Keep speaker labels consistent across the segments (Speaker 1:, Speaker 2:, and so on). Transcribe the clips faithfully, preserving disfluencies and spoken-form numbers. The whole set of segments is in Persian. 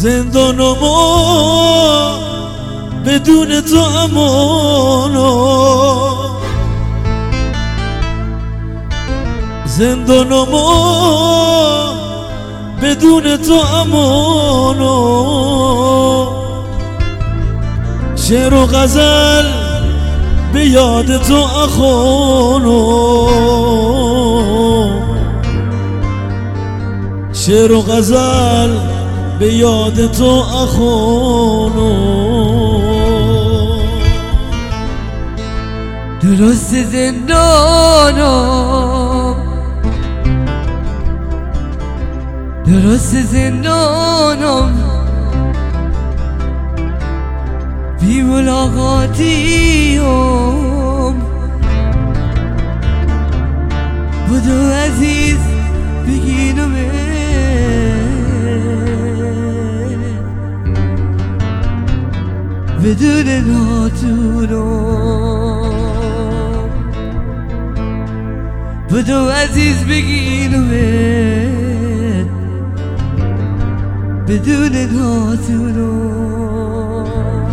Speaker 1: زندان و ما بدون تو امانو، زندان و ما بدون تو امانو، شعر و غزل به یاد تو اخوانو، شعر و غزل به یاد تو اخوانو.
Speaker 2: درست زندانم، درست زندانم، بی ملاقاتیم بدو عزیز بگینمه، بدون ناتونم بدو عزیز بگینمه، بدون ناتونم.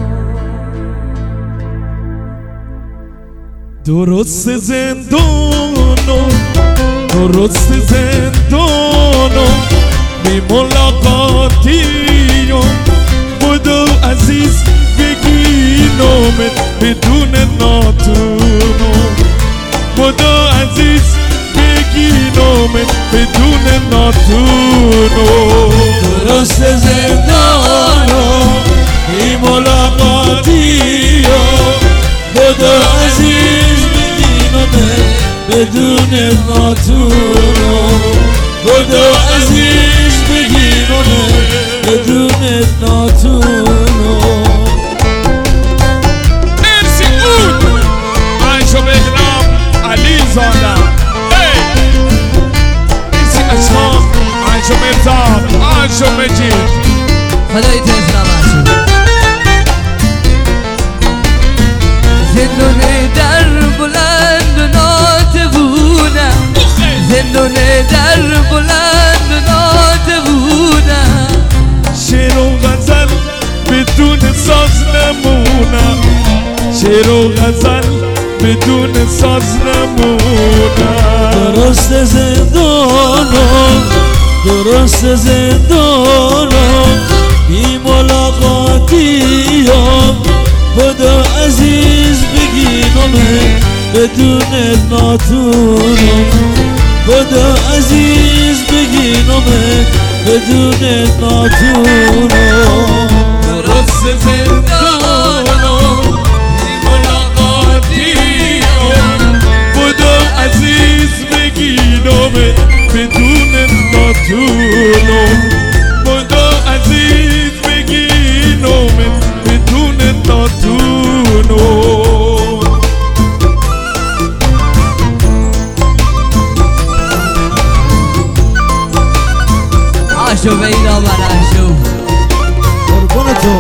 Speaker 1: درست زندانم، درست زندانم، بی ملاقاتیم بدو عزیز بگینمت، بدون ناتونم بدو عزیز بگینمت، بدون ناتونم.
Speaker 2: درست زندانم،
Speaker 1: بی ملاقاتیم بدو عزیز بگینمت، بدون ناتونم بدو عزیز بگینمت، بدون ناتونم.
Speaker 3: مرسی بود عایشو بهنام علی زاده، مرسی اشخاص عایشو مرزاد عایشو مجید،
Speaker 2: خدای تزرم عایشو. زندون در بلند و ناتوونم، زندون در بلند و ناتوونم،
Speaker 1: شعر و غزل بدون ساز نمونم، شعر و غزل بدون ساز نمونم. درست زندانم، درست زندانم، بی ملاقاتیم بدو عزیز بگینمت، بدون ناتونم بدو عزیز بگینمت، بدون ناتونم.
Speaker 3: درست زندانم، بی ملاقاتیم بدو عزیز بگینمت، بدون ناتونم بدو عزیز بگینمت، بدون ناتونم.
Speaker 2: عاشو بیدا من عاشو
Speaker 1: قربون تو.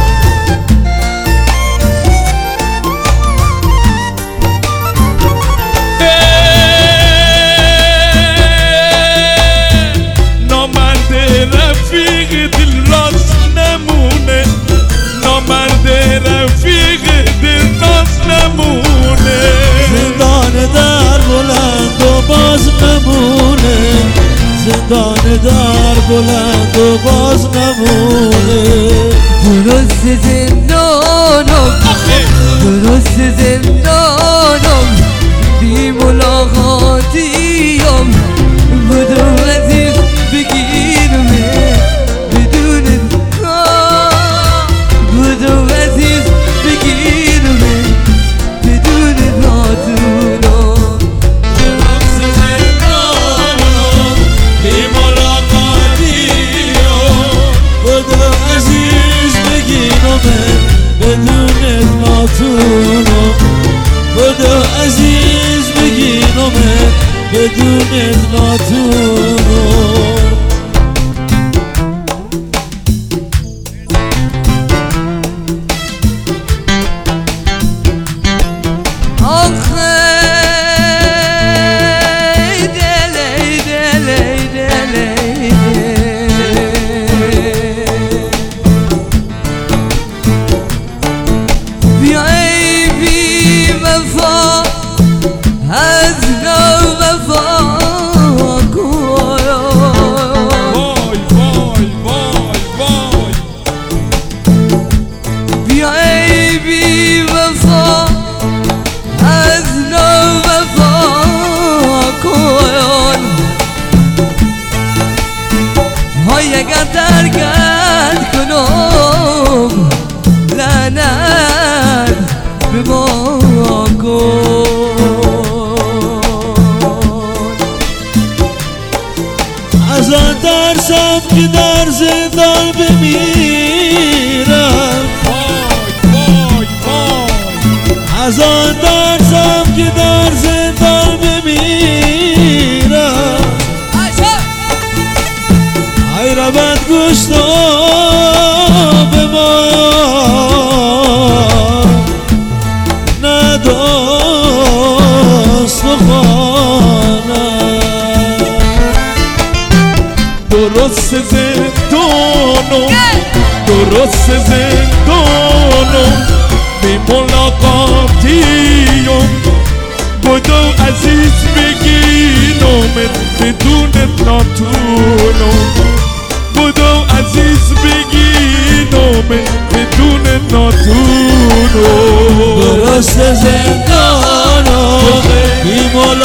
Speaker 3: نامرد رفیق دل راست نمونه، نامرد رفیق دل راست نمونه،
Speaker 1: زندان در بلند و باز نمونه، زندان در بلند و باز نمونه.
Speaker 2: درست زندانم، درست زندانم، بی ملاقاتیم بدو عزیز بگیرمه، بدون بدو عزیز بگیرمه، بدون ناتونم.
Speaker 1: درست زندانم، بی ملاقاتیم بدو عزیز بگیرمت، بدون ناتونم بدو عزیز بگیرمت، بدون ناتونم.
Speaker 2: آخه دلی دلی دلی بی وفا از نو وفا کن های اگر درگرد کنم لعنت به ما کن
Speaker 1: از آن ترسم که در زندان بمیرم از آن ترسم که در زندان بمیرم ای ربط گوشتا به ما نداست و
Speaker 3: درست زندانم درست زندانم بی ملاقاتیم بدو عزیز بگینم بدون ناتونم بدو عزیز بگینم بدون ناتونم
Speaker 1: درست زندانم بی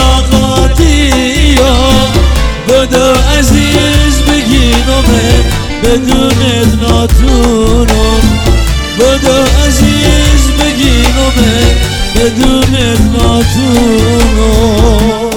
Speaker 1: ملاقاتیم بدو عزیز بگینم بدون ناتونم بدو عزیز بگینم بدون ناتونم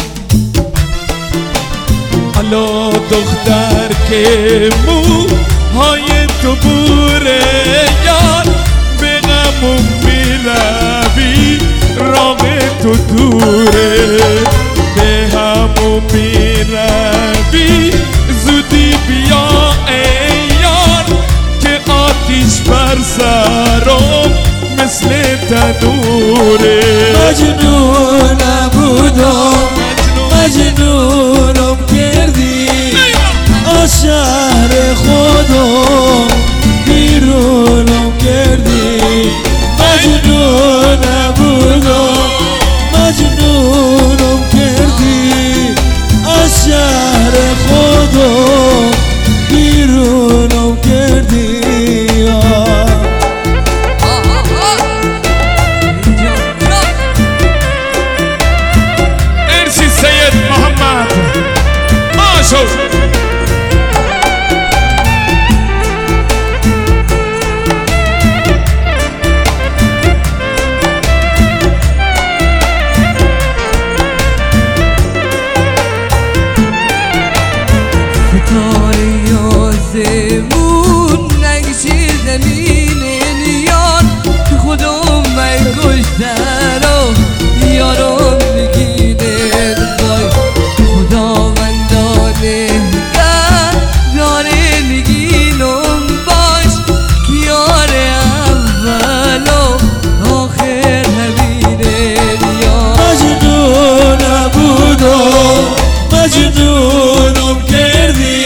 Speaker 3: حالا دختر که موهای تو بوره یار به غمون میروی راه تو دوره به همون میروی زودی بیا ای یار که آتیش بر سرم مثل تنوره
Speaker 1: مجنونم بودم مجنونم کردی از شهر خودم بیرونم کردی مجنونم بودم مجنونم کردی از شهر خودم بیرونم کردی
Speaker 3: ارسی سید محمد ماشو
Speaker 2: زمون نگشی زمین یار خودم من گشتر و یارم بگیره بای خداوندانه داره نگینم باش که یار اول و آخر همینه یار
Speaker 1: مجنونم بودم مجنونم کردی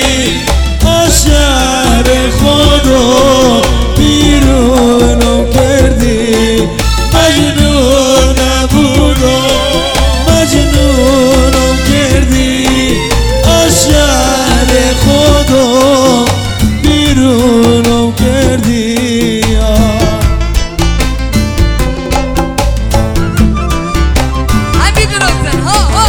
Speaker 1: شهر خودم بیرونم کردی مجنونم بودم مجنونم کردی از شهر خودم بیرونم کردی
Speaker 2: همین درسته ها ها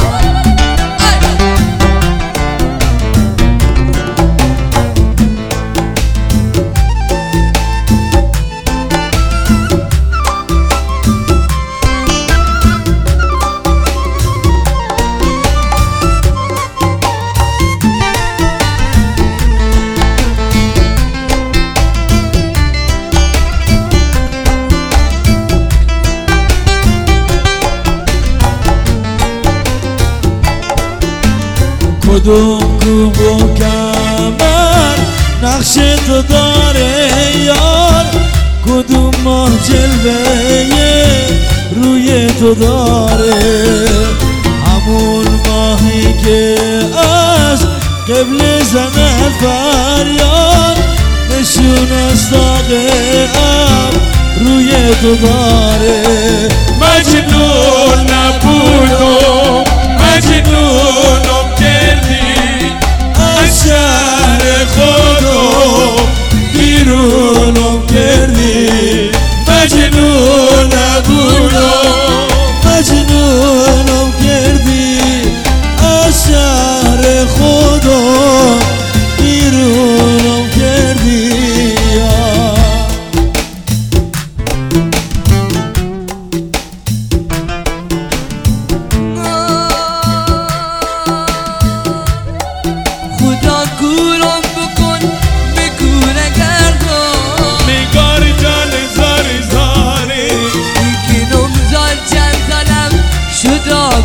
Speaker 1: کدوم کوب و کمر نقش تو داره یار کدوم ماه جلوه روی تو داره همون ماهی که از قبل زند فریاد نشون از داغ اب روی تو داره
Speaker 3: مجنون نبودم مجنونم کردی از شهر خودم بیرونم کردی مجنون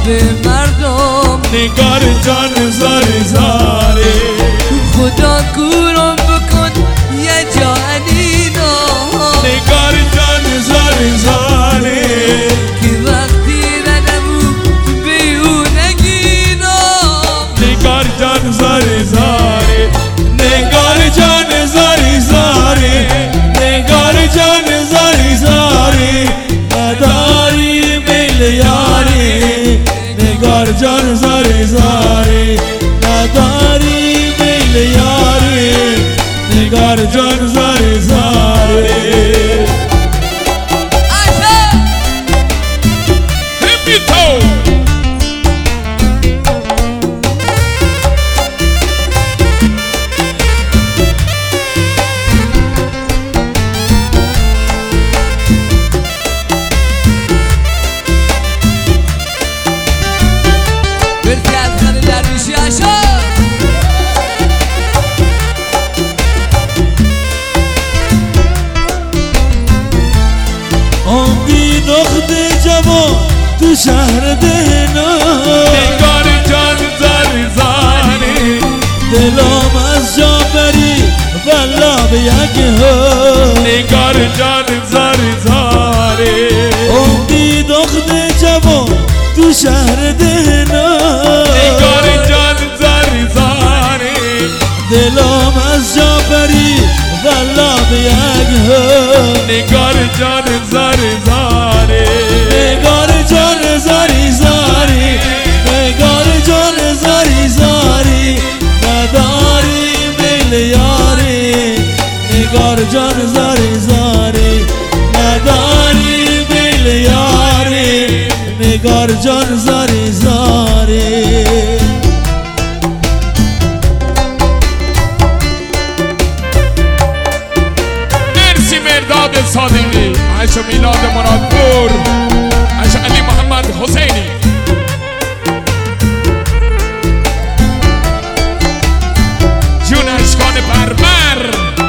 Speaker 2: به مردم
Speaker 1: نگار جان زاری زاری
Speaker 2: خدا کورم بکن یه جانینا
Speaker 1: نگار جان زاری زاری
Speaker 2: که وقتی ردمو بیو نگینا
Speaker 1: نگار جان زاری زاری نگار جان زاری زاری نگار جان زاری زاری نداری میل یاری نگار جان زاری زاری نداری میل یاری نگار جان زاری زاری تو شهر دهنا نگار جان زاری زاری دلم از جا بری والا به یک ها نگار جان زاری زاری امی دخت جوان تو شهر دهنا نگار جان زاری زاری دلم از جا بری والا به یک ها نگار جان زاری زاری نگار جان زاری زاری نگار جان زاری زاری نداری میل یاری نگار جان زاری زاری نداری میل یاری نگار جان زاری زاری
Speaker 3: مرسی مرداد صادقی عشق میلاد مرادپور عشق علی محمد حسینی جون اشکان بربر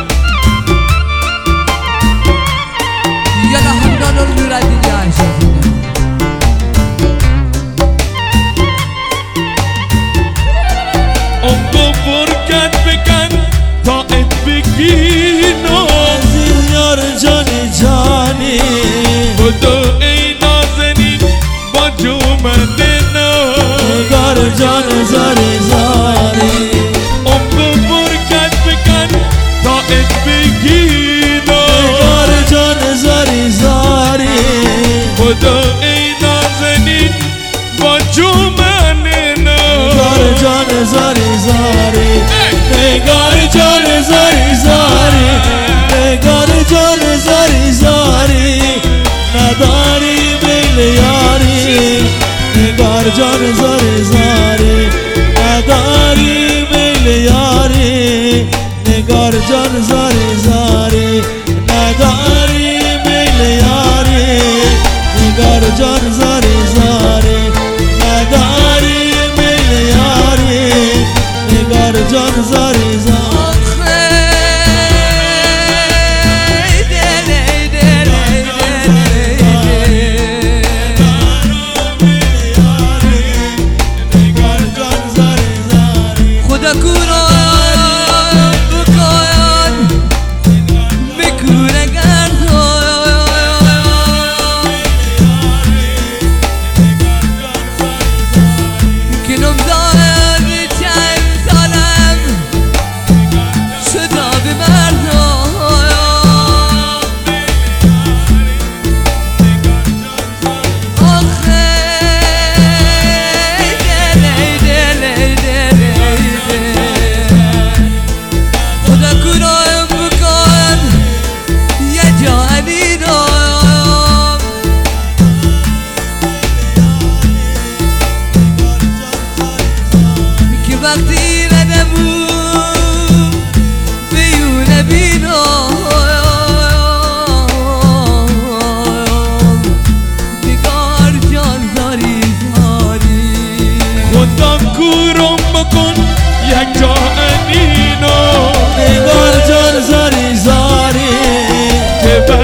Speaker 2: یالا همدان رو نورد دیگه عشق
Speaker 1: اونگو برکت بکن تا ات بگینو عزیز یار جانی جانی بدو ای نازنین با جومدنا نگار جان زاری زاری اونگو برکت بکن تا ات بگینو نگار جان زاری زاری بدو ای نازنین با جومدنا نگار جان زاری زاری نگار جان زاری زاری نگار جان زاری زاری نداری میل یاری نگار جان زاری زاری نداری میل یاری نگار جان زاری زاری نداری میل یاری نگار جان زاری زاری نداری میل یاری نگار جان زاری زاری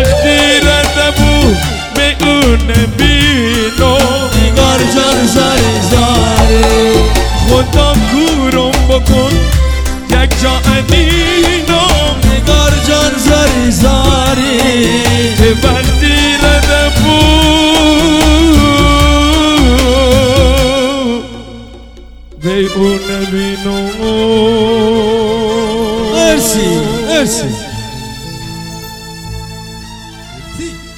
Speaker 1: نبینو نگار جان زاری
Speaker 3: جانینا
Speaker 1: نگار جان زاری زاری
Speaker 3: که وقتی ردبو بی اون نبینو
Speaker 1: مرسی مرسی